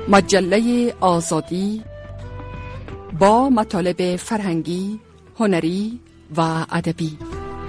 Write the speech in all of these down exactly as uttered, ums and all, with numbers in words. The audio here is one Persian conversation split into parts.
مجله آزادی با مطالب فرهنگی، هنری و ادبی.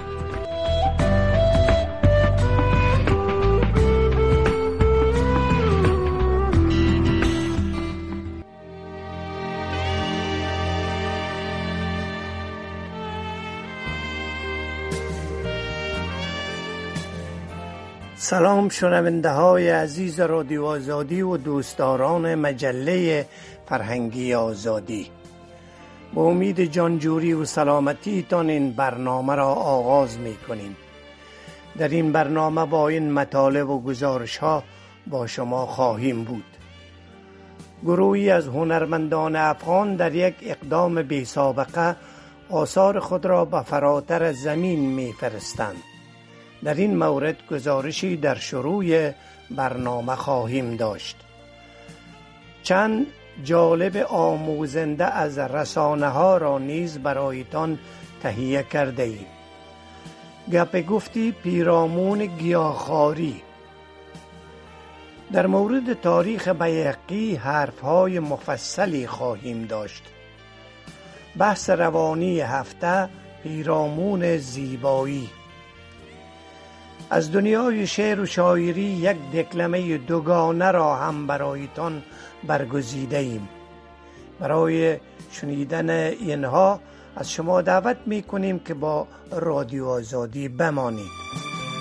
سلام شنونده های عزیز رادیو آزادی و دوستداران مجله فرهنگی آزادی، با امید جانجوری و سلامتی تان این برنامه را آغاز می کنیم. در این برنامه با این مطالب و گزارش ها با شما خواهیم بود. گروهی از هنرمندان افغان در یک اقدام بی سابقه آثار خود را به فراتر زمین می فرستند. در این مورد گزارشی در شروع برنامه خواهیم داشت. چند جالب آموزنده از رسانه ها را نیز برایتان تهیه کرده ایم. گپ گفتی پیرامون گیاهخواری. در مورد تاریخ بیهقی حرف های مفصلی خواهیم داشت. بحث روانی هفته پیرامون زیبایی. از دنیای شعر و شاعری یک دکلمه دوگانه را هم برایتان برگزیده ایم. برای شنیدن اینها از شما دعوت می کنیم که با رادیو آزادی بمانید.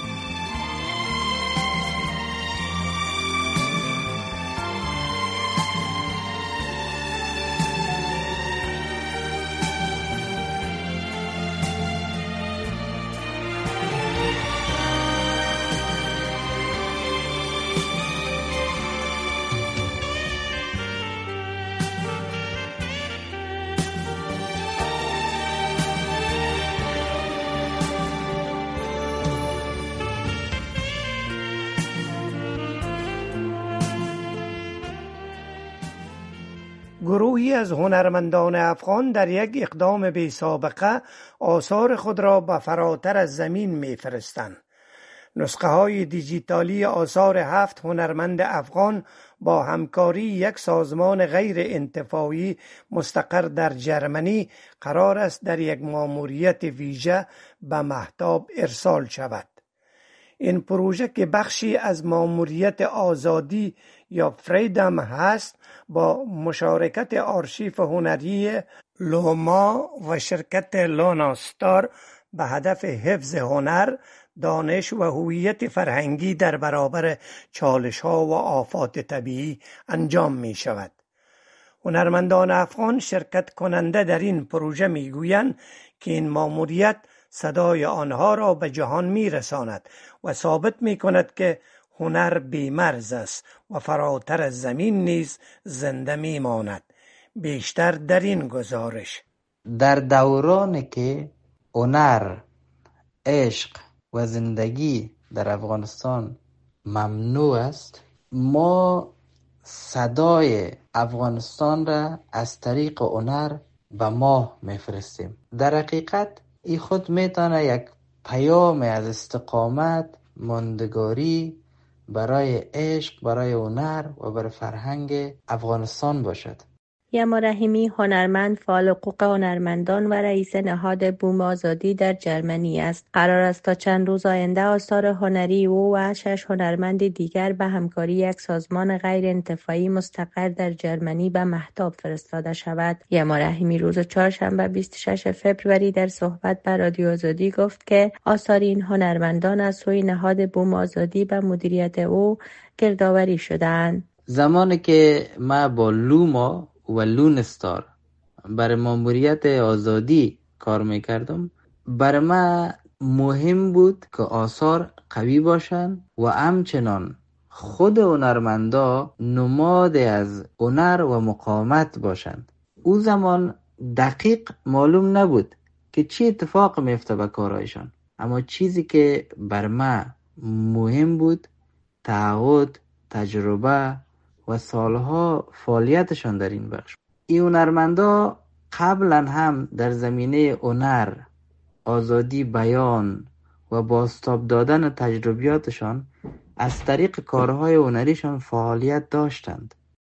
گروهی از هنرمندان افغان در یک اقدام بی سابقه آثار خود را به فراتر از زمین می فرستند. نسخه های دیجیتالی آثار هفت هنرمند افغان با همکاری یک سازمان غیر انتفاعی مستقر در جرمنی قرار است در یک ماموریت ویژه به مهتاب ارسال شود. این پروژه که بخشی از ماموریت آزادی یا فریدم هست، با مشارکت آرشیف هنری لوما و شرکت لوناستار به هدف حفظ هنر، دانش و هویت فرهنگی در برابر چالش ها و آفات طبیعی انجام می شود. هنرمندان افغان شرکت کننده در این پروژه می گویند که این ماموریت صدای آنها را به جهان می رساند و ثابت می کند که هنر بی‌مرز است و فراتر از زمین نیز زنده می ماند. بیشتر در این گزارش. در دورانی که هنر، عشق و زندگی در افغانستان ممنوع است، ما صدای افغانستان را از طریق هنر به ماه میفرستیم. در حقیقت این خود میتونه یک پیام از استقامت، ماندگاری برای عشق، برای هنر و برای فرهنگ افغانستان باشد. یما رحیمی هنرمند، فعال حقوق هنرمندان و رئیس نهاد بوم آزادی در جرمنی است. قرار است تا چند روز آینده آثار هنری او و شش هنرمند دیگر به همکاری یک سازمان غیر انتفاعی مستقر در جرمنی به مهتاب فرستاده شود. یما رحیمی روز چهارشنبه بیست و ششم فوریه در صحبت با رادیو آزادی گفت که آثار این هنرمندان از سوی نهاد بوم آزادی به مدیریت او گردآوری شدند. زمانی که ما با لوما و لونستار برای ماموریت آزادی کار میکردم، برای ما مهم بود که آثار قوی باشن و همچنان خود هنرمندا نماد از هنر و مقاومت باشند. او زمان دقیق معلوم نبود که چی اتفاق میفته به کارایشان، اما چیزی که بر ما مهم بود تعهد، تجربه و سالها فعالیتشان در این بخش. این هنرمندا قبلا هم در زمینه هنر، آزادی بیان و بازتاب دادن تجربیاتشان از طریق کارهای هنریشان فعالیت داشتند.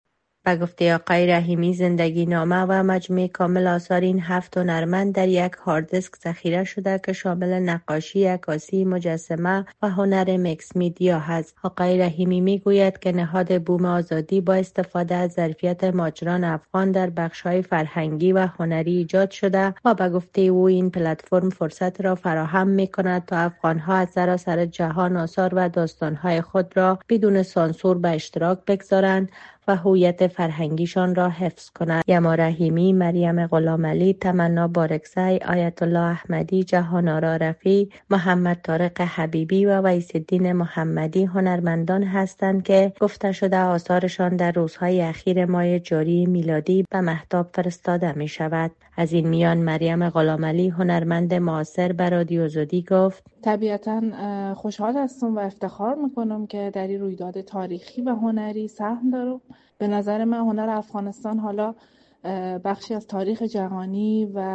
به گفته آقای رحیمی زندگی نامه و مجموعه کامل آثار این هفت هنرمند در یک هارد دیسک ذخیره شده که شامل نقاشی، عکاسی، مجسمه و هنر میکس میدیا هست. آقای رحیمی میگوید که نهاد بوم آزادی با استفاده از ظرفیت ماجران افغان در بخش‌های فرهنگی و هنری ایجاد شده و به گفته او این پلتفرم فرصت را فراهم می‌کند تا افغان‌ها از سراسر جهان آثار و داستان‌های خود را بدون سانسور به اشتراک بگذارند و هویت فرهنگیشان را حفظ کنند. یما رحیمی، مریم غلامعلی، تمنا بارکزی، آیت الله احمدی، جهان‌آرا رفیع، محمد طارق حبیبی و ویس الدین محمدی هنرمندان هستند که گفته شده آثارشان در روزهای اخیر ماه جاری میلادی به مهتاب فرستاده می شود. از این میان مریم غلامعلی هنرمند معاصر به رادیو آزادی گفت: طبیعتاً خوشحال هستم و افتخار میکنم که در این رویداد تاریخی و هنری سهم دارم. به نظر من هنر افغانستان حالا بخشی از تاریخ جهانی و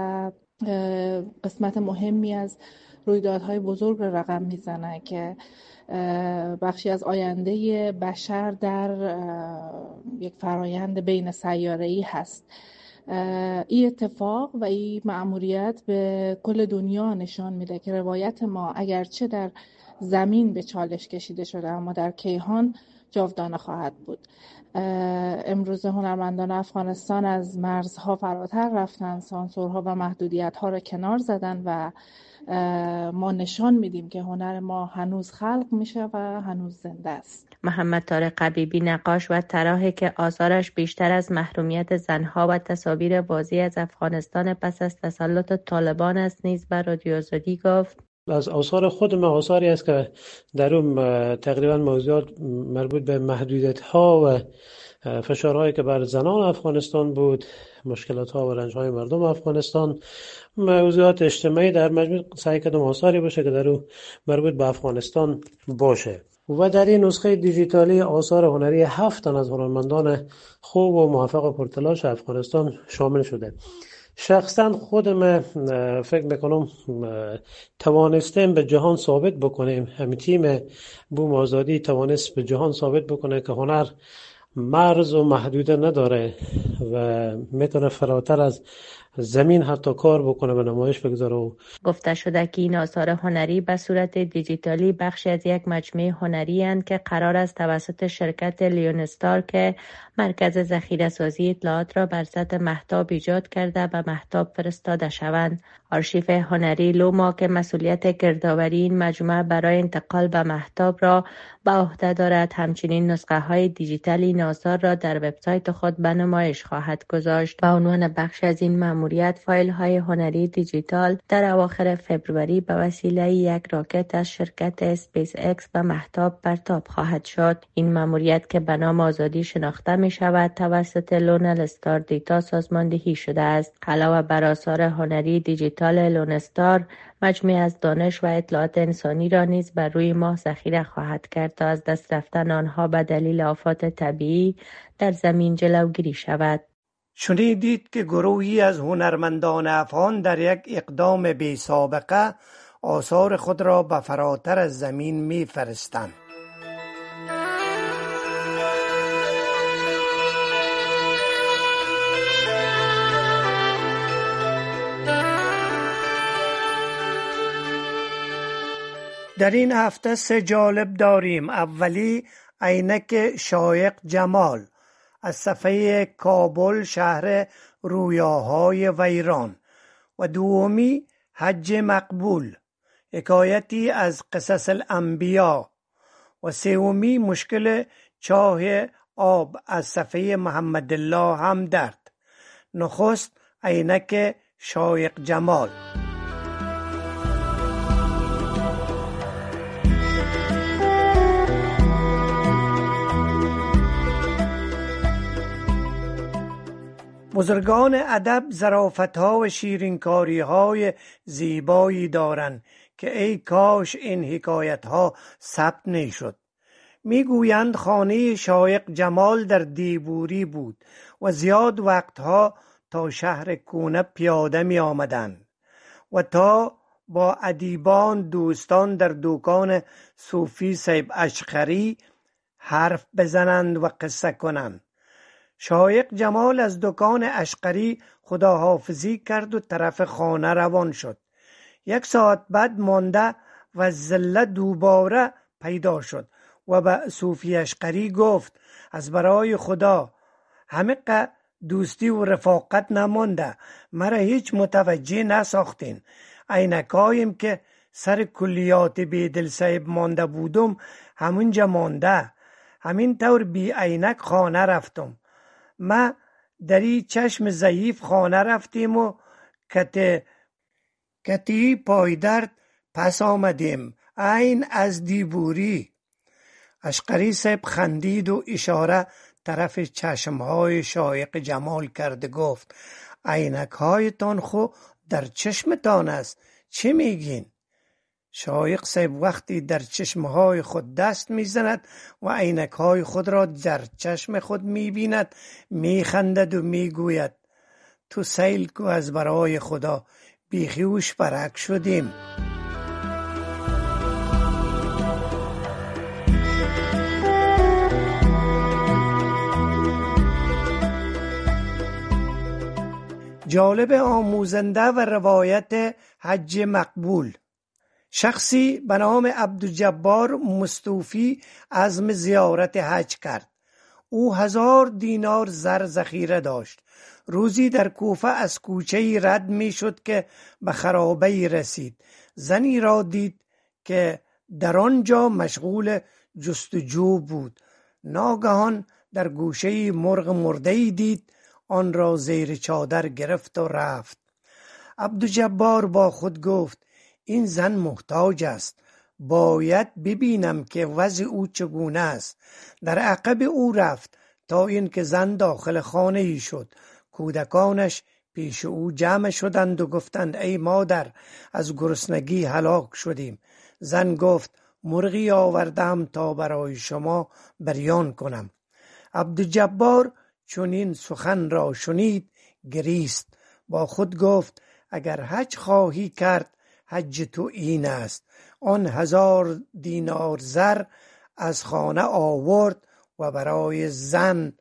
قسمت مهمی از رویدادهای بزرگ را رقم میزنه که بخشی از آینده بشر در یک فرایند بین سیاره‌ای هست. این اتفاق و این مأموریت به کل دنیا نشان میده که روایت ما اگرچه در زمین به چالش کشیده شده اما در کیهان جاودانه خواهد بود. امروز هنرمندان افغانستان از مرزها فراتر رفتن، سانسورها و محدودیت‌ها را کنار زدن و ما نشان میدیم که هنر ما هنوز خلق میشه و هنوز زنده است. محمد طارق حبیبی نقاش و طراحی که آثارش بیشتر از محرومیت زنها و تصاویر بازی از افغانستان پس از تسلط طالبان است نیز بر رادیو آزادی گفت: از آثار خود من آثاری است که در اون تقریبا موضوعات مربوط به محدودیت‌ها و فشارهایی که بر زنان افغانستان بود، مشکلات‌ها و رنج‌های مردم افغانستان، موضوعات اجتماعی در مجموع سعی کردم آثاری باشه که در اون مربوط به افغانستان باشه. و در این نسخه دیجیتالی آثار هنری هفت تن از هنرمندان خوب و موفق و پرتلاش افغانستان شامل شده. شخصا خودم فکر میکنم توانستیم به جهان ثابت بکنیم، همین تیم بوم آزادی توانست به جهان ثابت بکنه که هنر مرز و محدوده نداره و میتونه فراتر از زمین حتی کار بکنه و نمایش بگذاره. گفته شده که این آثار هنری به صورت دیجیتالی بخشی از یک مجموعه هنری اند که قرار است توسط شرکت لیونستار که مرکز ذخیره سازی اطلاعات را بر سطح مهتاب ایجاد کرده به مهتاب فرستاده شوند. آرشیو هنری لوما که مسئولیت گردآوری این مجموعه برای انتقال به مهتاب را به عهده دارد، همچنین نسخه های دیجیتال این آثار را در وبسایت خود به نمایش خواهد گذاشت. به عنوان بخش از این مأموریت فایل های هنری دیجیتال در اواخر فوریه به وسیله یک راکت از شرکت اسپیس اکس به مهتاب پرتاب خواهد شد. این مأموریت که به نام آزادی شناخته می شود توسط لونل استار دیتا سازماندهی شده است. علاوه بر آثار هنری دیجیتال لونستار، مجموعه از دانش و اطلاعات انسانی را نیز بر روی ماه ذخیره خواهد کرد تا از دست رفتن آنها به دلیل آفات طبیعی در زمین جلوگیری شود. شنیدید که گروهی از هنرمندان افغان در یک اقدام بی سابقه آثار خود را به فراتر از زمین می فرستند. در این هفته سه جالب داریم. اولی عینک شایق جمال از صفحه کابل شهر رویاهای ویران و دومی حج مقبول حکایتی از قصص الانبیا و سومی مشکل چاه آب از صفحه محمد الله همدرد. نخست عینک شایق جمال. بزرگان ادب ظرافت‌ها و شیرینکاری‌های زیبایی دارند که ای کاش این حکایت‌ها ثبت نشد. میگویند خانه شایق جمال در دیبوری بود و زیاد وقتها تا شهر کونه پیاده می آمدند و تا با ادیبان دوستان در دکان صوفی صاحب اشقری حرف بزنند و قصه کنند. شایق جمال از دکان اشقری خداحافظی کرد و طرف خانه روان شد. یک ساعت بعد مانده و زله دوباره پیدا شد و به صوفی اشقری گفت از برای خدا همه دوستی و رفاقت نمانده، مرا هیچ متوجه نساختین. عینکایم که سر کلیات بیدل صاحب مانده بودم همونجا مانده، همین طور بی عینک خانه رفتم. ما دری چشم ضعیف خانه رفتیم و کت کتی پایدرد پس آمدیم، عین از دیبوری. اشقری صاحب خندید و اشاره طرف چشمهای شایق جمال کرده گفت عینک هایتان خو در چشمتان است، چه میگین؟ شایق صاحب وقتی در چشمهای خود دست میزند و عینک های خود را در چشم خود میبیند میخندد و میگوید تو سیل کو از برای خدا، بیخیوش برک شدیم. جالب آموزنده و روایت حج مقبول. شخصی به نام عبدالجبار مستوفی عزم زیارت حج کرد. او هزار دینار زر ذخیره داشت. روزی در کوفه از کوچه‌ای رد می شد که به خرابه‌ای رسید. زنی را دید که در آنجا مشغول جستجو بود. ناگهان در گوشه‌ای مرغ مرده‌ای دید، آن را زیر چادر گرفت و رفت. عبدالجبار با خود گفت این زن محتاج است، باید ببینم که وضع او چگونه است. در عقب او رفت تا اینکه زن داخل خانه ای شد. کودکانش پیش او جمع شدند و گفتند ای مادر، از گرسنگی هلاک شدیم. زن گفت مرغی آوردم تا برای شما بریان کنم. عبدالجبار چون این سخن را شنید گریست. با خود گفت اگر حج خواهی کرد حج تو این است. آن هزار دینار زر از خانه آورد و برای زن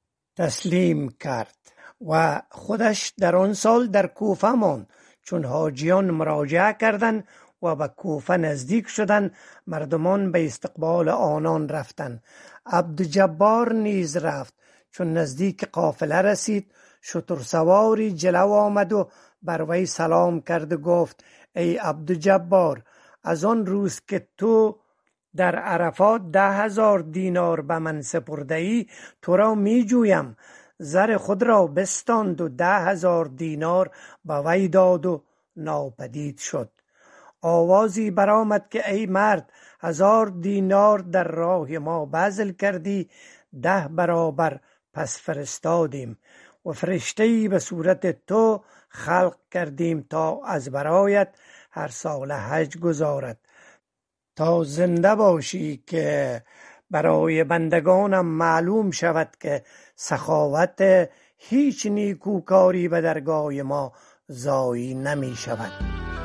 تسلیم کرد و خودش در آن سال در کوفه ماند. چون حاجیان مراجعه کردند و به کوفه نزدیک شدند، مردمان به استقبال آنان رفتند. عبدالجبار نیز رفت. چون نزدیک قافله رسید، شترسواری جلو آمد و بر وی سلام کرد و گفت ای عبدالجبار، از آن روز که تو در عرفات ده هزار دینار به من سپرده ای تو را می جویم. زر خود را بستاند و ده هزار دینار به وی داد و ناپدید شد. آوازی برآمد که ای مرد، هزار دینار در راه ما بذل کردی، ده برابر پس فرستادیم و فرشته‌ای به صورت تو خلق کردیم تا از برایت هر سال حج گزارد، تا زنده باشی که برای بندگانم معلوم شود که سخاوت هیچ نیکوکاری به درگاه ما ضایع نمی شود.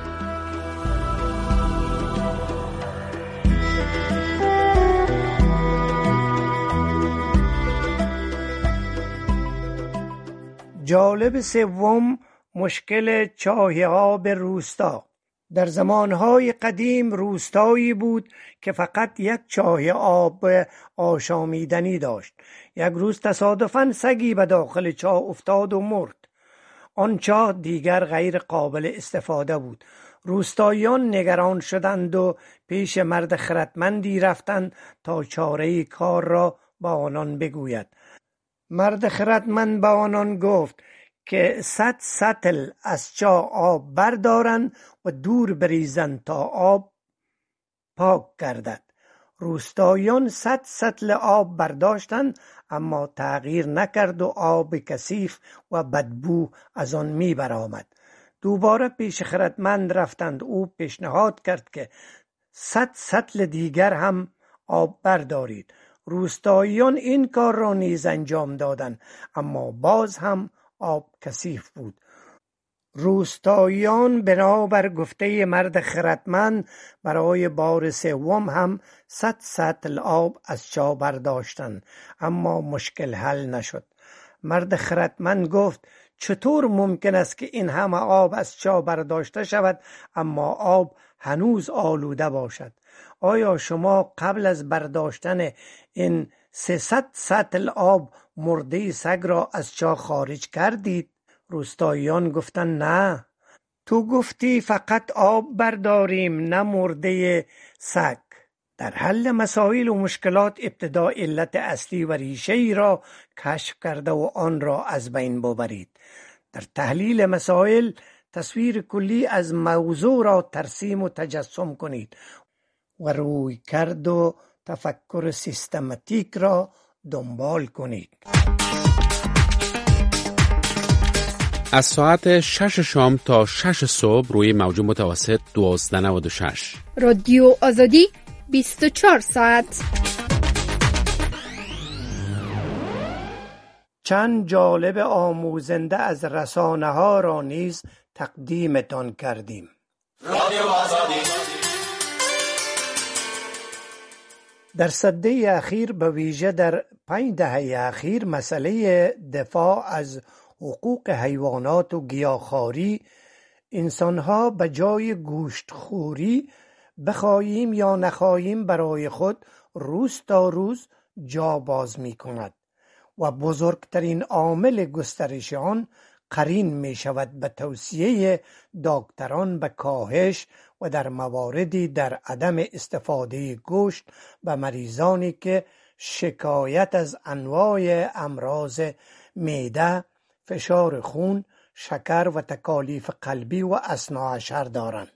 جالب سوم، مشکل چاه آب روستا. در زمانهای قدیم روستایی بود که فقط یک چاه آب آشامیدنی داشت. یک روز تصادفاً سگی به داخل چاه افتاد و مرد. آن چاه دیگر غیر قابل استفاده بود. روستاییان نگران شدند و پیش مرد خردمندی رفتند تا چاره کار را با آنان بگوید. مرد خردمند با آنان گفت که صد سطل از چاه آب بردارند و دور بریزند تا آب پاک گردد. روستاییان صد سطل آب برداشتند، اما تغییر نکرد و آب کثیف و بدبو از آن می برآمد. دوباره پیش خردمند رفتند. او پیشنهاد کرد که صد سطل دیگر هم آب بردارید. روستاییان این کار را نیز انجام دادند، اما باز هم آب کثیف بود. روستاییان بنابر گفته مرد خردمند برای بار سوم هم صد سطل آب از چاه برداشتند، اما مشکل حل نشد. مرد خردمند گفت چطور ممکن است که این همه آب از چاه برداشته شود اما آب هنوز آلوده باشد؟ آیا شما قبل از برداشتن این سیصد سطل آب مرده سگ را از چاه خارج کردید؟ روستاییان گفتند نه، تو گفتی فقط آب برداریم نه مرده سگ. در حل مسائل و مشکلات ابتدا علت اصلی و ریشه ای را کشف کرده و آن را از بین ببرید. در تحلیل مسائل تصویر کلی از موضوع را ترسیم و تجسم کنید و روی کرد و تفکر سیستماتیک را دنبال کنید. از ساعت شش شام تا شش صبح روی موج متوسط دوازده نود و شش رادیو آزادی بیست و چهار ساعت. چند جالب آموزنده از رسانه ها را نیز تقدیمتان کردیم. رادیو آزادی. در سده اخیر به ویژه در پنج دهه اخیر مسئله دفاع از حقوق حیوانات و گیاهخواری انسانها به جای گوشتخوری بخواهیم یا نخواهیم برای خود روز تا روز جا باز می کند و بزرگترین عامل گسترش آن قرین می شود به توصیه دکتران به کاهش و در مواردی در عدم استفاده گوشت به مریضانی که شکایت از انواع امراض معده، فشار خون، شکر و تکالیف قلبی و اثناعشر دارند.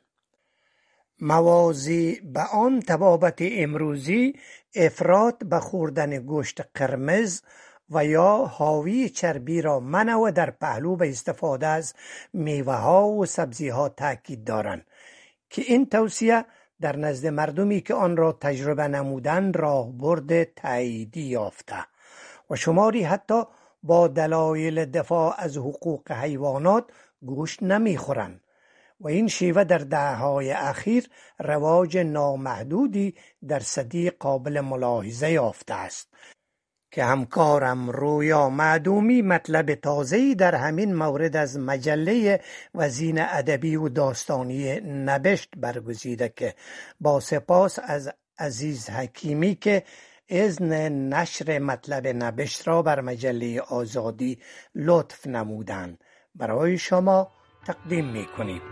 موازی به آن طبابت امروزی افراط به خوردن گوشت قرمز و یا حاوی چربی را منع و در پهلو به استفاده از میوه ها و سبزی ها تاکید دارند که این توصیه در نزد مردمی که آن را تجربه نمودند راهبرد تاییدی یافته و شماری حتی با دلایل دفاع از حقوق حیوانات گوشت نمیخورند و این شیوه در دهه‌های اخیر رواج نامحدودی در سدی قابل ملاحظه یافته است که همکارم رویا معدومی مطلب تازه‌ای در همین مورد از مجله وزین ادبی و داستانی نبشت برگزیده که با سپاس از عزیز حکیمی که اذن نشر مطلب نبشت را بر مجله آزادی لطف نمودند برای شما تقدیم می کنیم.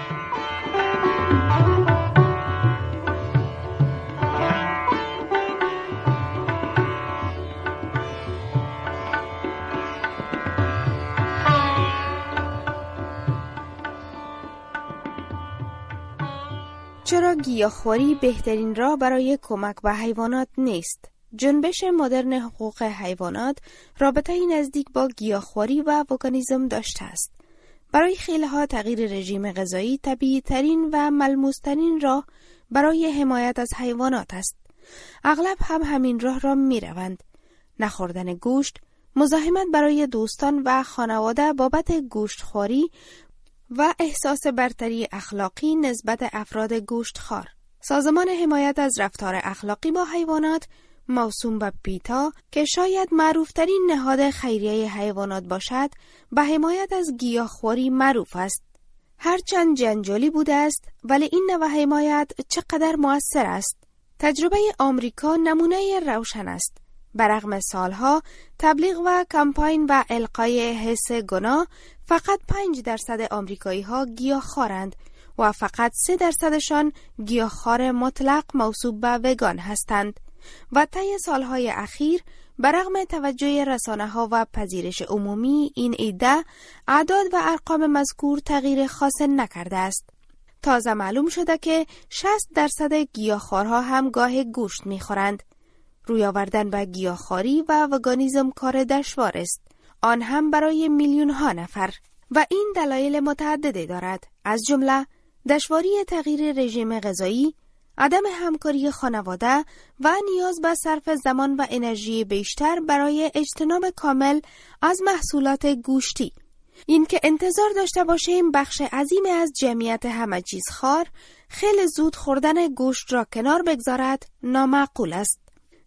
چرا گیاهخواری بهترین راه برای کمک به حیوانات نیست؟ جنبش مدرن حقوق حیوانات رابطه‌ای نزدیک با گیاهخواری و وگانیسم داشته است. برای خیلی‌ها تغییر رژیم غذایی طبیعی ترین و ملموس ترین راه برای حمایت از حیوانات است. اغلب هم همین راه را می روند. نخوردن گوشت، مزاحمت برای دوستان و خانواده بابت گوشتخواری و احساس برتری اخلاقی نسبت افراد گوشتخوار. سازمان حمایت از رفتار اخلاقی با حیوانات موسوم به پیتا که شاید معروفترین نهاد خیریه حیوانات باشد، به حمایت از گیاهخواری معروف است. هرچند جنجالی بوده است، ولی این نوع حمایت چقدر مؤثر است. تجربه آمریکا نمونه روشن است. برغم سالها تبلیغ و کمپاین و القای حس گناه، فقط پنج درصد آمریکایی ها گیاهخوارند و فقط سه درصدشان گیاهخوار مطلق موسوم به وگان هستند. و طی سالهای اخیر برغم توجه رسانه‌ها و پذیرش عمومی این ایده، اعداد و ارقام مذکور تغییر خاص نکرده است. تازه معلوم شده که شصت درصد گیاهخوارها هم گاه گوشت می‌خورند. روی آوردن به گیاهخواری و وگانیسم کار دشوار است، آن هم برای میلیون ها نفر، و این دلایل متعددی دارد، از جمله دشواری تغییر رژیم غذایی، عدم همکاری خانواده و نیاز به صرف زمان و انرژی بیشتر برای اجتناب کامل از محصولات گوشتی. این که انتظار داشته باشیم بخش عظیمی از جمعیت همه چیز خوار خیلی زود خوردن گوشت را کنار بگذارد نامعقول است.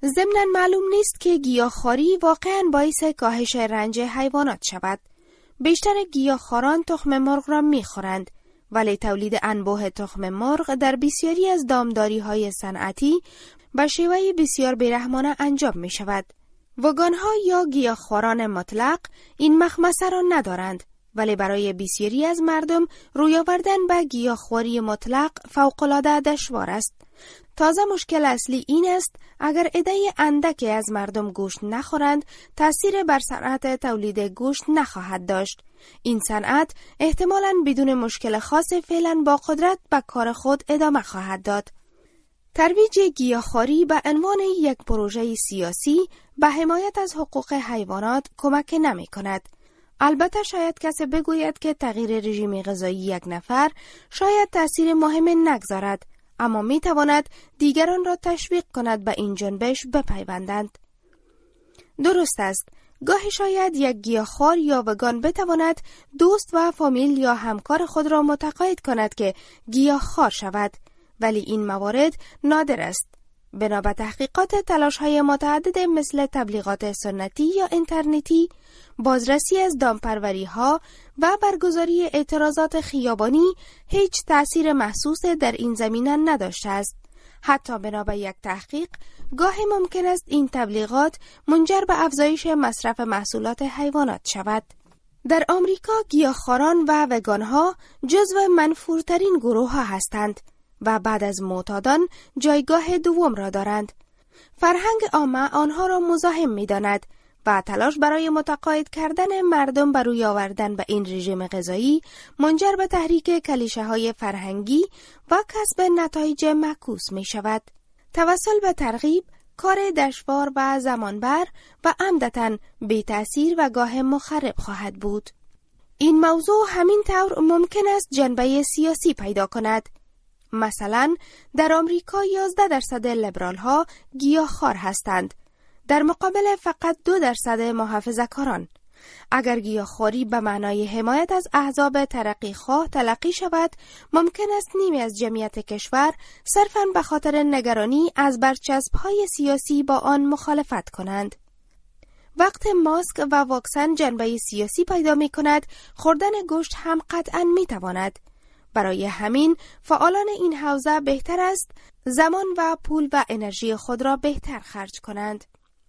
ضمناً معلوم نیست که گیاهخواری واقعاً باعث کاهش رنج حیوانات شود. بیشتر گیاهخواران تخم مرغ را می‌خورند، ولی تولید انبوه تخم مرغ در بسیاری از دامداری‌های صنعتی به شیوه بسیار بیرحمانه انجام می‌شود. وگان‌ها یا گیاهخواران مطلق این مخمصه را ندارند، ولی برای بسیاری از مردم روی آوردن به گیاهخواری مطلق فوق‌العاده دشوار است. تازه مشکل اصلی این است اگر عده اندکی از مردم گوشت نخورند، تأثیر بر صنعت تولید گوشت نخواهد داشت. این صنعت احتمالاً بدون مشکل خاص فعلاً با قدرت به کار خود ادامه خواهد داد. ترویج گیاهخواری به عنوان یک پروژه سیاسی به حمایت از حقوق حیوانات کمک نمی کند. البته شاید کسی بگوید که تغییر رژیم غذایی یک نفر شاید تأثیر مهم نگذارد، اما می تواند دیگران را تشویق کند به این جنبش بپیوندند. درست است، گاهی شاید یک گیاهخوار یا وگان بتواند دوست و فامیل یا همکار خود را متقاعد کند که گیاهخوار شود، ولی این موارد نادر است. بنا به تحقیقات تلاش‌های متعدد مثل تبلیغات سنتی یا اینترنتی، بازرسی از دامپروری‌ها و برگزاری اعتراضات خیابانی هیچ تأثیر محسوس در این زمینه نداشته است. حتی بنا به یک تحقیق، گاهی ممکن است این تبلیغات منجر به افزایش مصرف محصولات حیوانات شود. در آمریکا گیاهخواران و وگان‌ها جزو منفورترین گروه‌ها هستند و بعد از معتادان جایگاه دوم را دارند. فرهنگ عامه آنها را مزاحم می‌داند و تلاش برای متقاعد کردن مردم بر روی آوردن به این رژیم غذایی منجر به تحریک کلیشه‌های فرهنگی و کسب نتایج معکوس می‌شود. توسل به ترغیب کار دشوار و زمانبر و عمدتاً بی تأثیر و گاه مخرب خواهد بود. این موضوع همین طور ممکن است جنبه سیاسی پیدا کند. مثلا در آمریکا یازده درصد لیبرال ها گیاهخوار هستند، در مقابل فقط دو درصد محافظه‌کاران. اگر گیاهخواری به معنای حمایت از احزاب ترقیخواه تلقی شود، ممکن است نیمی از جمعیت کشور صرفاً به خاطر نگرانی از برچسب‌های سیاسی با آن مخالفت کنند. وقت ماسک و واکسن جنبه سیاسی پیدا می کند، خوردن گوشت هم قطعاً می تواند. برای همین فعالان این حوزه بهتر است زمان و پول و انرژی خود را بهتر خرج کنند.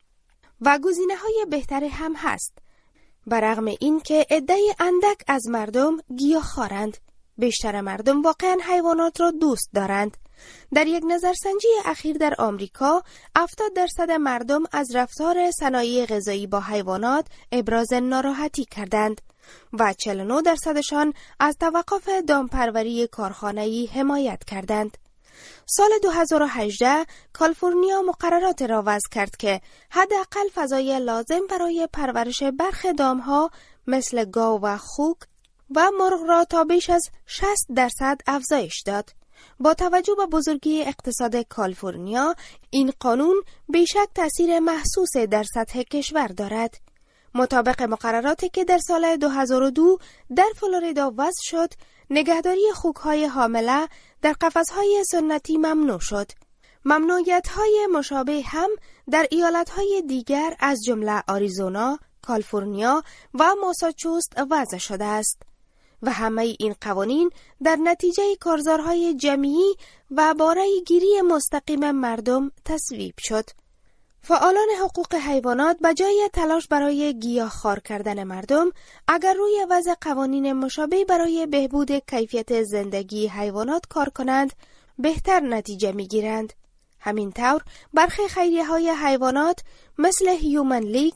و گزینه‌های بهتری هم هست. برغم این که عده اندک از مردم گیاهخوارند، بیشتر مردم واقعاً حیوانات را دوست دارند. در یک نظرسنجی اخیر در آمریکا، هفتاد درصد مردم از رفتار صنایع غذایی با حیوانات ابراز ناراحتی کردند و چهل و نه درصدشان از توقف دامپروری کارخانه‌ای حمایت کردند. سال دو هزار و هجده کالیفرنیا مقررات را وضع کرد که حداقل فضای لازم برای پرورش برخی دامها مثل گاو و خوک و مرغ را تا بیش از شصت درصد افزایش داد. با توجه به بزرگی اقتصاد کالیفرنیا، این قانون بیشک تأثیر محسوس در سطح کشور دارد. مطابق مقرراتی که در سال دو هزار و دو در فلوریدا وضع شد، نگهداری خوک‌های حامله در قفس‌های سنتی ممنوع شد. ممنوعیت‌های مشابه هم در ایالت‌های دیگر از جمله آریزونا، کالیفرنیا و ماساچوست وضع شده است و همه این قوانین در نتیجه کارزارهای جمعی و باره گیری مستقیم مردم تصویب شد. فعالان حقوق حیوانات به جای تلاش برای گیاهخوار کردن مردم، اگر روی وضع قوانین مشابه برای بهبود کیفیت زندگی حیوانات کار کنند، بهتر نتیجه می‌گیرند. همین طور برخی خیریه‌های حیوانات مثل هیومن لیگ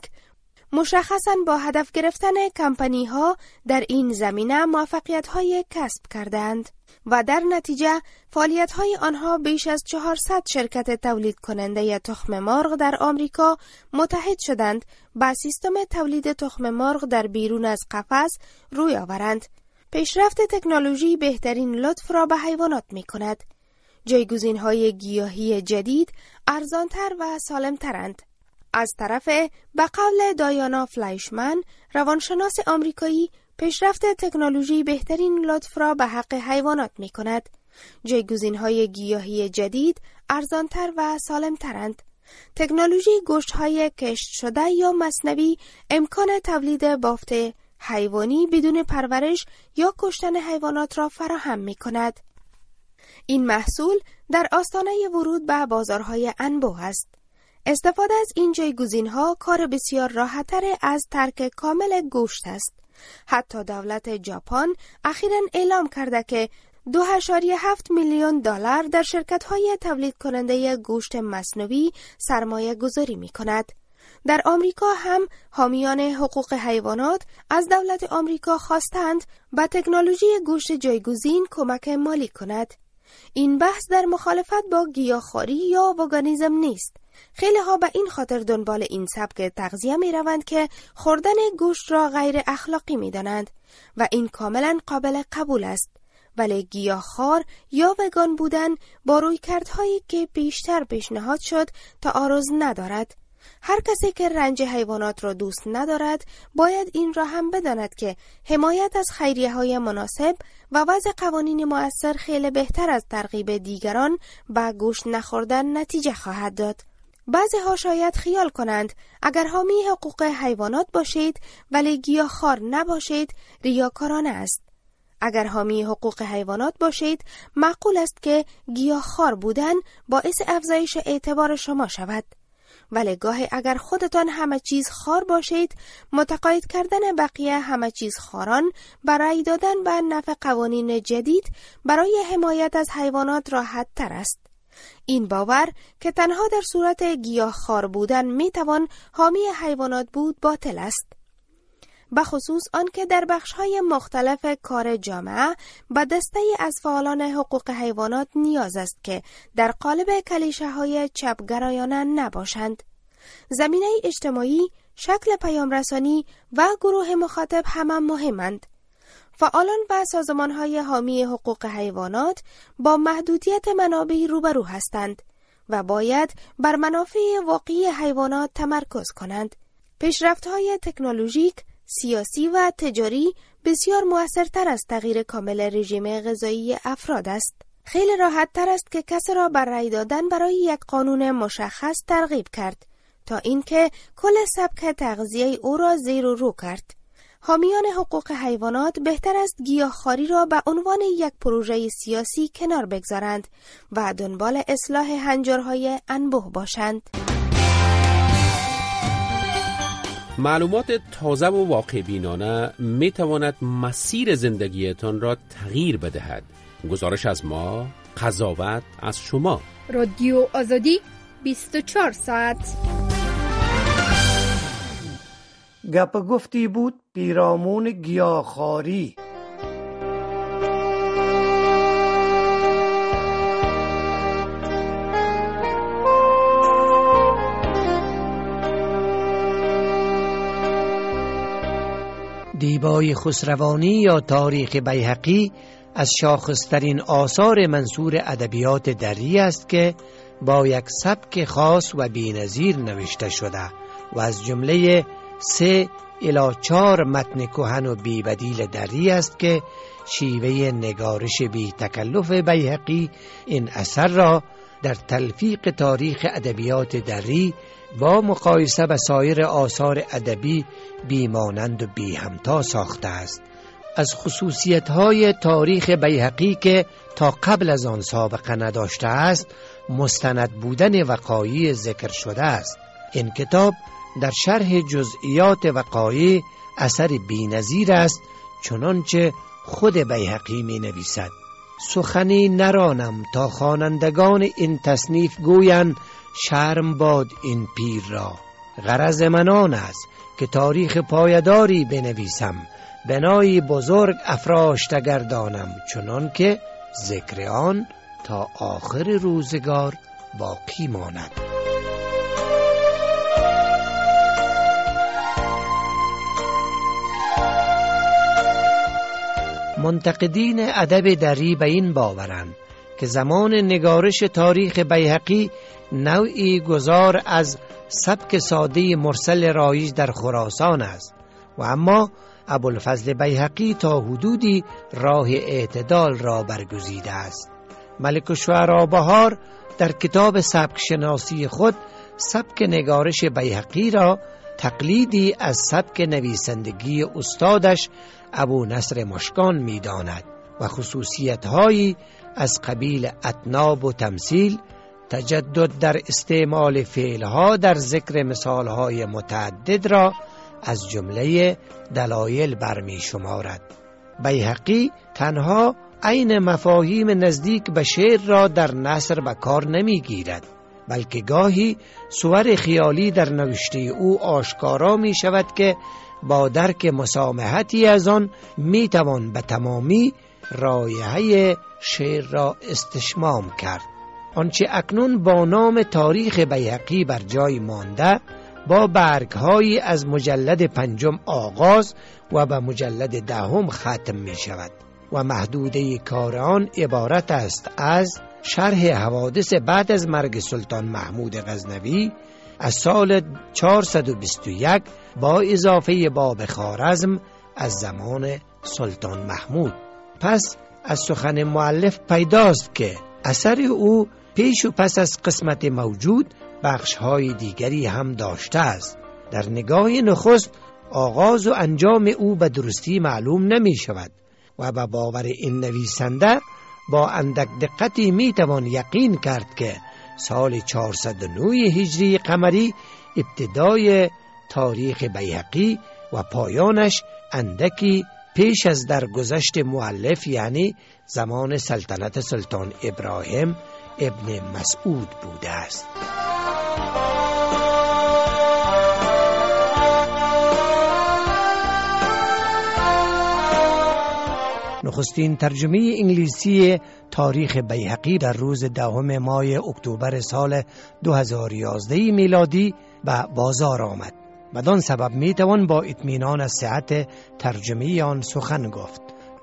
مشخصاً با هدف گرفتن کمپانی‌ها در این زمینه موفقیت‌های کسب کردند و در نتیجه فعالیت‌های آنها بیش از چهارصد شرکت تولید کننده تخم مرغ در آمریکا متحد شدند با سیستم تولید تخم مرغ در بیرون از قفس روی آورند. پیشرفت تکنولوژی بهترین لطف را به حیوانات می‌کند. جایگزین‌های گیاهی جدید ارزان‌تر و سالم‌ترند. از طرف به قول دایانا فلایشمن، روانشناس آمریکایی، پیشرفت تکنولوژی بهترین لطف را به حق حیوانات می کند. جایگزین‌های گیاهی جدید ارزان‌تر و سالم‌ترند. تکنولوژی گوشت‌های کشت شده یا مصنوی امکان تولید بافت حیوانی بدون پرورش یا کشتن حیوانات را فراهم می‌کند. این محصول در آستانه ورود به بازارهای انبوه است. استفاده از این جایگزین‌ها کار بسیار راحت‌تر از ترک کامل گوشت است. حتی دولت ژاپن اخیراً اعلام کرده که دو ممیز هفت میلیون دلار در شرکت‌های تولید کننده گوشت مصنوعی سرمایه گذاری می‌کند. در آمریکا هم حامیان حقوق حیوانات از دولت آمریکا خواستند به تکنولوژی گوشت جایگزین کمک مالی کند. این بحث در مخالفت با گیاهخواری یا وگانیسم نیست. خیلی ها به این خاطر دنبال این سبک تغذیه می روند که خوردن گوشت را غیر اخلاقی می دانند و این کاملا قابل قبول است. ولی گیاهخوار یا وگان بودن با رویکردهایی که بیشتر پیشنهاد شد تعارض ندارد. هر کسی که رنج حیوانات را دوست ندارد باید این را هم بداند که حمایت از خیریه‌های مناسب و وضع قوانین مؤثر خیلی بهتر از ترغیب دیگران به گوشت نخوردن نتیجه خواهد داد. بعضی ها شاید خیال کنند اگر حامی حقوق حیوانات باشید ولی گیاهخوار نباشید ریاکارانه است. اگر حامی حقوق حیوانات باشید معقول است که گیاهخوار بودن باعث افزایش اعتبار شما شود. ولی گاهی اگر خودتان همه چیز خوار باشید، متقاعد کردن بقیه همه چیز خواران برای دادن به نفع قوانین جدید برای حمایت از حیوانات راحت تر است. این باور که تنها در صورت گیاهخوار بودن میتوان حامی حیوانات بود باطل است. بخصوص آن که در بخش‌های مختلف کار جامعه به دسته از فعالان حقوق حیوانات نیاز است که در قالب کلیشه‌های چپگرایانه نباشند. زمینه اجتماعی، شکل پیامرسانی و گروه مخاطب همه مهمند. فعالان و سازمان‌های حامی حقوق حیوانات با محدودیت منابع روبرو هستند و باید بر منافع واقعی حیوانات تمرکز کنند. پیشرفت‌های تکنولوژیک، سیاسی و تجاری بسیار مؤثرتر از تغییر کامل رژیم غذایی افراد است. خیلی راحت تر است که کسی را بر رأی دادن برای یک قانون مشخص ترغیب کرد تا اینکه کل سبک تغذیه او را زیر و رو کرد. حامیان حقوق حیوانات بهتر است گیاهخواری را به عنوان یک پروژه سیاسی کنار بگذارند و دنبال اصلاح هنجارهای انبوه باشند. معلومات تازه و واقع بینانه می تواند مسیر زندگیتان را تغییر بدهد. گزارش از ما، قضاوت از شما. رادیو آزادی بیست و چهار ساعت. گپ گفتی بود پیرامون گیاهخواری. دیبای خسروانی یا تاریخ بیهقی از شاخصترین آثار منثور ادبیات دری است که با یک سبک خاص و بی‌نظیر نوشته شده و از جمله سه الی چهار متن کهن و بی بدیل دری است که شیوه نگارش بی تکلف بیهقی این اثر را در تلفیق تاریخ ادبیات دری با مقایسه به سایر آثار ادبی بیمانند و بی همتا ساخته است. از خصوصیت‌های تاریخ بیهقی که تا قبل از آن سابقه نداشته است، مستند بودن وقایع ذکر شده است. این کتاب در شرح جزئیات وقایع اثر بی‌نظیر است، چنانچه خود بیهقی می نویسد: سخنی نرانم تا خوانندگان این تصنیف گویند شرم باد این پیر را. غرض من آن است که تاریخ پایداری بنویسم، بنایی بزرگ افراشته گردانم، چنان که ذکر آن تا آخر روزگار باقی ماند. منتقدین ادب دری به این باورند که زمان نگارش تاریخ بیهقی نوعی گذار از سبک ساده مرسل رایج در خراسان است و اما ابوالفضل بیهقی تا حدودی راه اعتدال را برگزیده است. ملک الشعراء بهار در کتاب سبک شناسی خود سبک نگارش بیهقی را تقلیدی از سبک نویسندگی استادش ابو نصر مشکان می داند و خصوصیت‌هایی از قبیل اطناب و تمثیل، تجدد در استعمال فعلها در ذکر مثالهای متعدد را از جمله دلایل برمی شمارد. بیهقی تنها عین مفاهیم نزدیک به شعر را در نثر به کار نمی گیرد، بلکه گاهی صور خیالی در نوشته او آشکارا می شود که با درک مسامحتی از آن می توان به تمامی رایحه شعر را استشمام کرد. آنچه اکنون با نام تاریخ بیهقی بر جای مانده با برگ‌هایی از مجلد پنجم آغاز و به مجلد دهم ختم می شود و محدوده کار آن عبارت است از شرح حوادث بعد از مرگ سلطان محمود غزنوی از سال چهارصد و بیست و یک با اضافه باب خوارزم از زمان سلطان محمود. پس از سخن مؤلف پیداست که اثر او پیش و پس از قسمت موجود بخش‌های دیگری هم داشته است. در نگاه نخست آغاز و انجام او به درستی معلوم نمی شود و به باور این نویسنده با اندک دقتی می توان یقین کرد که سال چهارصد و نه هجری قمری ابتدای تاریخ بیهقی و پایانش اندکی پیش از درگذشت مؤلف، یعنی زمان سلطنت سلطان ابراهیم ابن مسعود بوده است. نخستین ترجمه انگلیسی تاریخ بیهقی در روز دهم ماه اکتبر سال دو هزار و یازده میلادی به بازار آمد. بدان سبب میتوان با اطمینان از صحت ترجمه آن سخن گفت.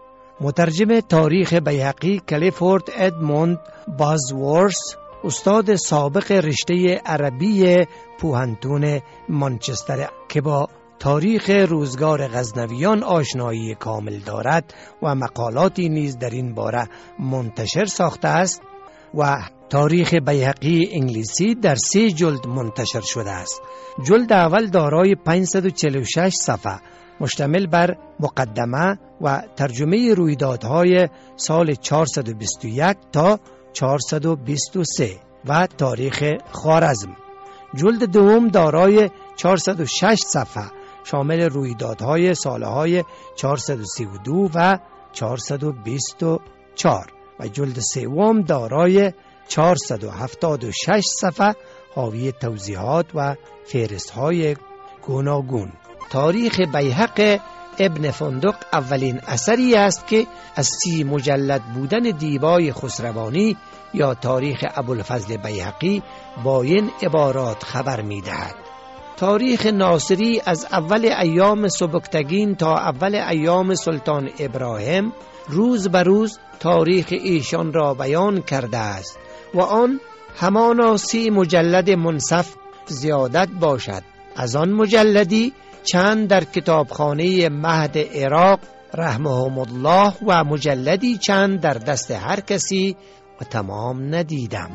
مترجم تاریخ بیهقی کلیفورد ادموند بازورث، استاد سابق رشته عربی پوهنتون منچستر که با تاریخ روزگار غزنویان آشنایی کامل دارد و مقالاتی نیز در این باره منتشر ساخته است و تاریخ بیهقی انگلیسی در سه جلد منتشر شده است. جلد اول دارای پانصد و چهل و شش صفحه مشتمل بر مقدمه و ترجمه رویدادهای سال چهارصد و بیست و یک تا چهارصد و بیست و سه و تاریخ خوارزم. جلد دوم دارای چهارصد و شش صفحه شامل رویدادهای سالهای چهارصد و سی و دو و چهارصد و بیست و چهار و جلد سوم دارای چهارصد و هفتاد و شش صفحه حاوی توضیحات و فهرست‌های گوناگون. تاریخ بیهق ابن فندق اولین اثری است که از سی مجلد بودن دیبای خسروانی یا تاریخ ابوالفضل بیهقی با این عبارات خبر می‌دهد: تاریخ ناصری از اول ایام سبکتگین تا اول ایام سلطان ابراهیم روز به روز تاریخ ایشان را بیان کرده است و آن همانا سی مجلد منصف زیادت باشد. از آن مجلدی چند در کتابخانه مهد عراق رحمهم الله و مجلدی چند در دست هر کسی و تمام ندیدم.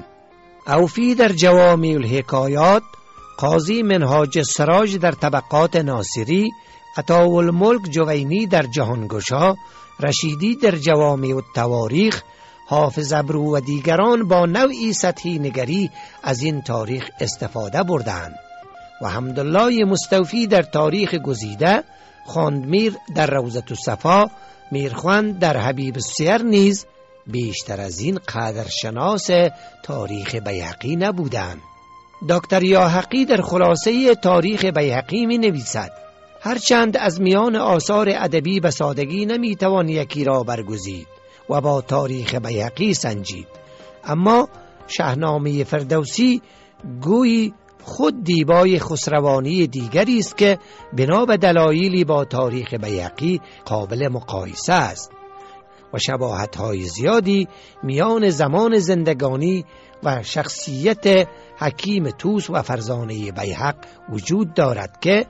اوفی در جوامع الحکایات، قاضی منهاج السراج در طبقات ناصری، عطاءالملک جوینی در جهانگشا، رشیدی در جوامع التواریخ، حافظ ابرو و دیگران با نوعی سطحی نگری از این تاریخ استفاده بردند و حمدالله مستوفی در تاریخ گزیده، خواندمیر در روضة الصفا، میرخوند در حبیب السیر نیز بیشتر از این قدرشناس تاریخ بیهقی نبودند. دکتر یاحقی در خلاصه تاریخ بیهقی می نویسد: هرچند از میان آثار ادبی به سادگی نمی توان یکی را برگزید و با تاریخ بیهقی سنجید، اما شاهنامه فردوسی گویی خود دیبای خسروانی دیگری است که بنا به دلایلی با تاریخ بیهقی قابل مقایسه است و شباهت‌های زیادی میان زمان زندگانی و شخصیت حکیم طوس و فرزانه بیهق وجود دارد که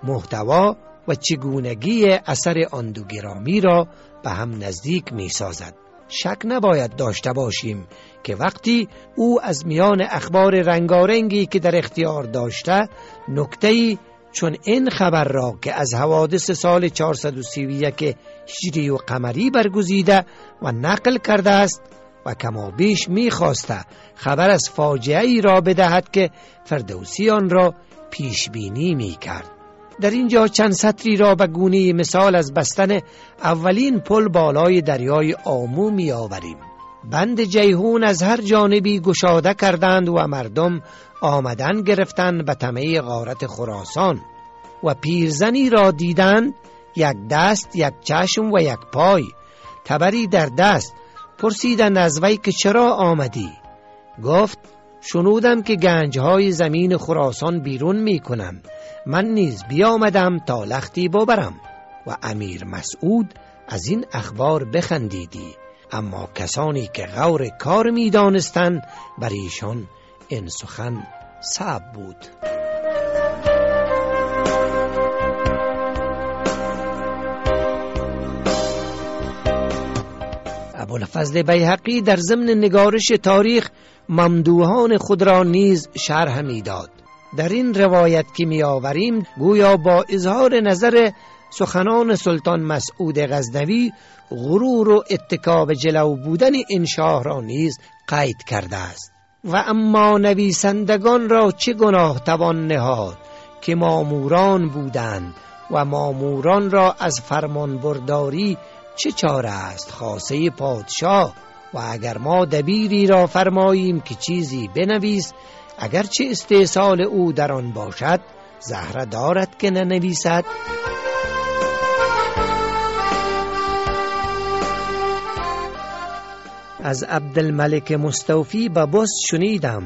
محتوا و چگونگی اثر آن دو گرامی را به هم نزدیک می سازد. شک نباید داشته باشیم که وقتی او از میان اخبار رنگارنگی که در اختیار داشته نکته‌ای چون این خبر را که از حوادث سال چهارصد و سی و یک هجری و قمری برگزیده و نقل کرده است و کما بیش می خواسته خبر از فاجعه ای را بدهد که فردوسی آن را پیش بینی می کرد. در اینجا چند سطری را به گونه مثال از بستن اولین پل بالای دریای آمو می آوریم. بند جیهون از هر جانبی گشاده کردند و مردم آمدن گرفتند به طمع غارت خراسان و پیرزنی را دیدند، یک دست، یک چشم و یک پای، تبری در دست. پرسیدند از وی که چرا آمدی؟ گفت شنودم که گنجهای زمین خراسان بیرون می کنند، من نیز بیامدم تا لختی ببرم. و امیر مسعود از این اخبار بخندیدی، اما کسانی که غور کار می دانستند بر ایشان این سخن صعب بود. ابوالفضل بیهقی در ضمن نگارش تاریخ ممدوحان خود را نیز شرح می داد. در این روایت که می آوریم گویا با اظهار نظر سخنان سلطان مسعود غزنوی غرور و اتکا به جلو بودن این شاه را نیز قید کرده است. و اما نویسندگان را چه گناه توان نهاد که ماموران بودند و ماموران را از فرمان برداری چه چاره است خاصه پادشاه. و اگر ما دبیری را فرماییم که چیزی بنویس، اگرچه استحصال او در آن باشد زهره دارد که ننویسد. از عبدالملک مستوفی به بس شنیدم،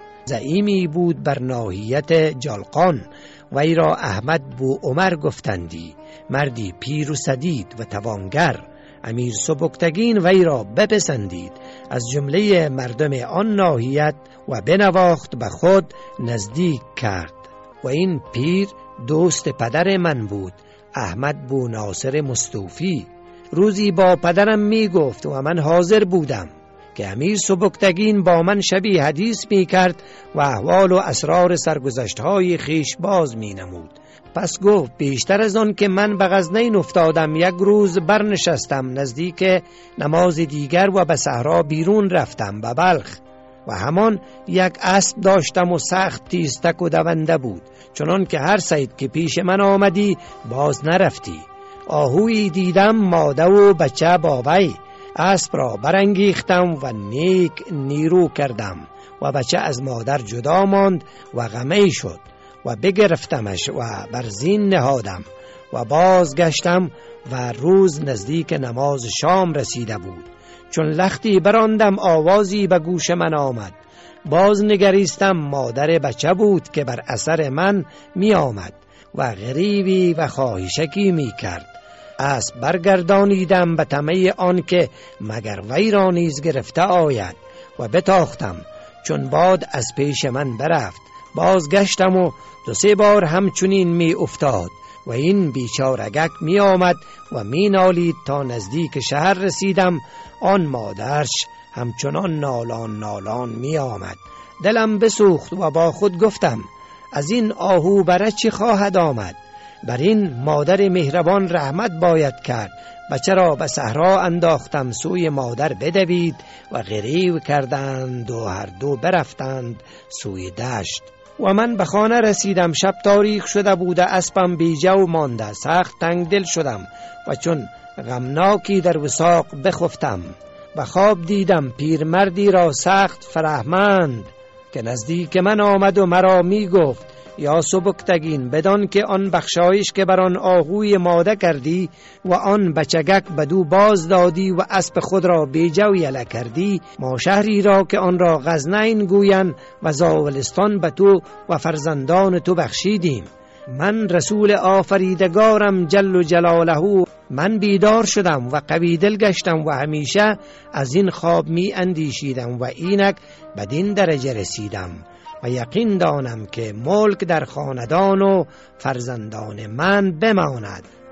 زعیمی بود بر ناحیت جلقان، وی را احمد بو عمر گفتندی، مردی پیر و سدید و توانگر. امیر سبکتگین وی را بپسندید از جمله مردم آن ناحیت و بنواخت به خود نزدیک کرد. و این پیر دوست پدر من بود، احمد بو ناصر مستوفی. روزی با پدرم می گفت و من حاضر بودم که امیر سبکتگین با من شبی حدیث می کرد و احوال و اسرار سرگذشت های خیش باز می نمود. پس گفت بیشتر از آن که من به غزنین افتادم، یک روز برنشستم نزدیک نماز دیگر و به صحرا بیرون رفتم به بلخ و همان یک اسب داشتم و سخت تیزتک و دونده بود، چنان که هر صید که پیش من آمدی باز نرفتی. آهویی دیدم ماده و بچه با وی، اسب را برانگیختم و نیک نیرو کردم و بچه از مادر جدا ماند و غمی شد و بگرفتمش و بر زین نهادم و باز گشتم و روز نزدیک نماز شام رسیده بود. چون لختی براندم آوازی به گوش من آمد، باز نگریستم، مادر بچه بود که بر اثر من می آمد و غریبی و خواهشکی می کرد. اسب برگردانیدم به طمع آن که مگر وی را نیز گرفته آید و بتاختم. چون باد از پیش من برفت، بازگشتم و دو سه بار همچنین می افتاد و این بیچارگک می آمد و می نالید تا نزدیک شهر رسیدم. آن مادرش همچنان نالان نالان می آمد. دلم بسوخت و با خود گفتم از این آهو برای چی خواهد آمد؟ بر این مادر مهربان رحمت باید کرد. بچه را به صحرا انداختم، سوی مادر بدوید و غریو کردند و هر دو برفتند سوی دشت. و من به خانه رسیدم، شب تاریک شده بوده، اسبم بیجو مانده، سخت تنگ دل شدم و چون غمناکی در وثاق بخفتم و خواب دیدم پیرمردی را سخت فرهمند که نزدیک من آمد و مرا می گفت یا سبکتگین بدان که آن بخشایش که بر آن آهوی ماده کردی و آن بچگک بدو باز دادی و اسب خود را بیجو یله کردی، ما شهری را که آن را غزنین گویند و زاولستان به تو و فرزندان تو بخشیدیم. من رسول آفریدگارم جل جلاله، من بیدار شدم و قوی دل گشتم و همیشه از این خواب می اندیشیدم و اینک بدین درجه رسیدم و یقین دانم که ملک در خاندان و فرزندان من بماند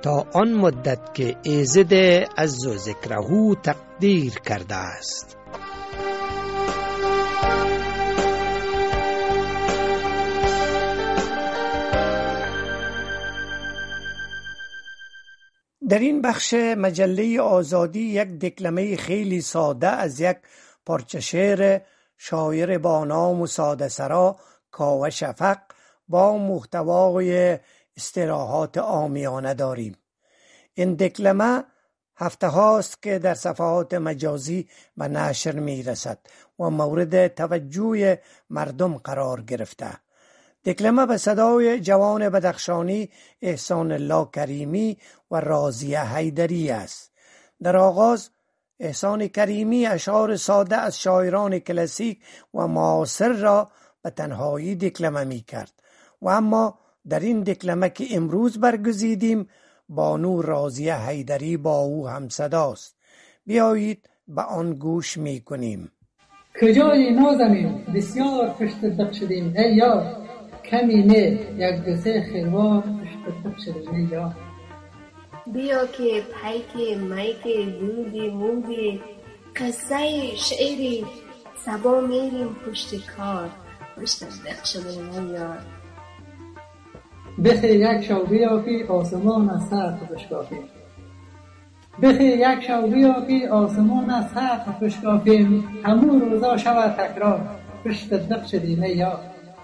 تا آن مدت که ایزد عز و ذکره تقدیر کرده است. در این بخش مجله آزادی یک دکلمه خیلی ساده از یک پارچه شعر شاعر با نام و ساده سرا کاوه شفق با محتوای استراحات عامیانه داریم. این دکلمه هفته هاست که در صفحات مجازی به نشر می رسد و مورد توجه مردم قرار گرفته. دکلمه به صدای جوان بدخشانی احسان الله کریمی و راضیه حیدری است. در آغاز احسان کریمی اشعار ساده از شاعران کلاسیک و معاصر را به تنهایی دکلمه می کرد و اما در این دکلمه که امروز برگزیدیم بانو راضیه حیدری با او هم صداست. بیایید به آن گوش می کنیم. کجای نازمین بسیار پشت دق شدیم ای یار، کمی نه یک دو سه خیروار پشت دق شدیم ای یار. بیا که پیک میک دودی مودی قصه شعری سبا میریم پشت کار پشت دق شدیم ای یار. بخی یک شو بیا که آسمان از سر بشکافیم، بخی یک شو بیا که آسمان از سر بشکافیم، همون روزا شود تکرار پشت دق شدیم ای یار.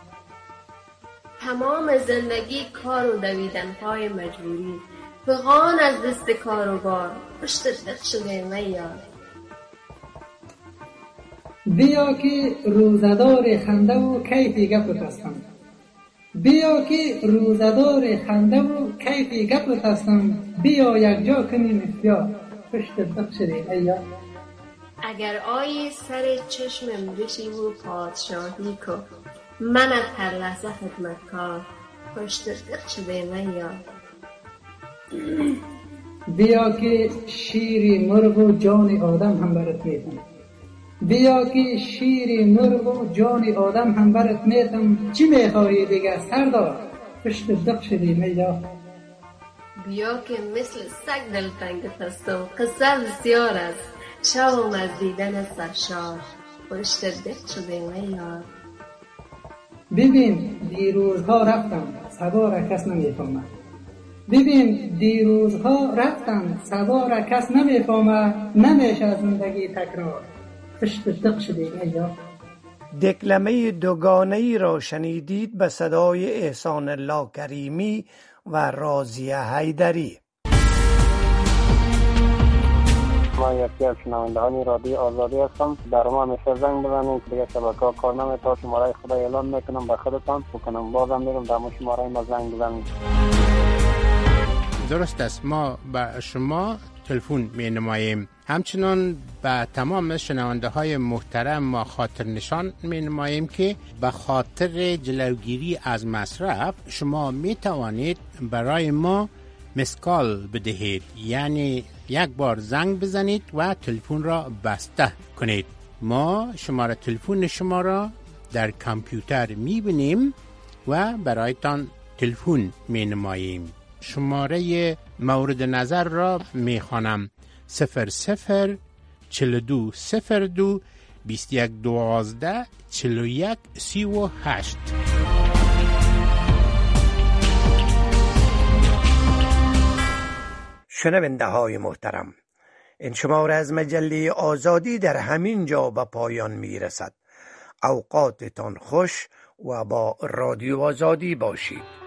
تمام زندگی کار و دویدن پای مجبوری فغان از دست کار و بار پشت دق شدیم ای یار. بیا که روزدار خنده و کیفی گپ هستم، بیا که روزدار خنده و کیفی گپ هستم، بیا یک جا کنیم اختیار پشت دق شدیم ای یار. اگر آیی سر چشمم بشی و پادشاهی کو من از هر لحظه خدمتکار پشت دق شدیم ای یار. بیا که شیر مرغ و جان آدم هم برات میتم، بیا که شیر مرغ و جان آدم هم برات میتم، چی میخوایی دیگر سردار پشت دق شدیم ای یار. بیا که مثل سگ دلتنگت هستم قصه بسیار است شوم از دیدن سرشار پشت دق شدیم ای یار. ببین دیروزها رفتم صدا را کس نمیفهمه، ببین دیروزها رفتم صدا را کس نمیفهمه، نمیشه زندگی تکرار پشت دق شدیم ای یار. دکلمه دوگانه‌ای را شنیدید به صدای احسان الله کریمی و راضیه حیدری. ما یکی از شنوندگان رادیو آزادی هستم. در ما همیشه زنگ بزنید دیگه شبکه‌ها کار نمی‌کنه. شماره خدا اعلام میکنم به خودتان بکنم بازم میگم در ما شماره ما زنگ بزنید. درست است، ما به شما تلفن می نماییم. همچنان به تمام شنونده های محترم ما خاطر نشان می نماییم که به خاطر جلوگیری از مصرف شما می توانید برای ما مسکال بدهید، یعنی یک بار زنگ بزنید و تلفن را بسته کنید. ما شماره تلفن شما را در کامپیوتر می بینیم و برایتان تلفن می نماییم. شماره مورد نظر را می خوانم: صفر صفر چل دو صفر دو بیست یک دوازده چل و یک سی و هشت. شنونده های محترم، این شماره از مجله آزادی در همین جا به پایان می رسد. اوقاتتان خوش و با رادیو آزادی باشید.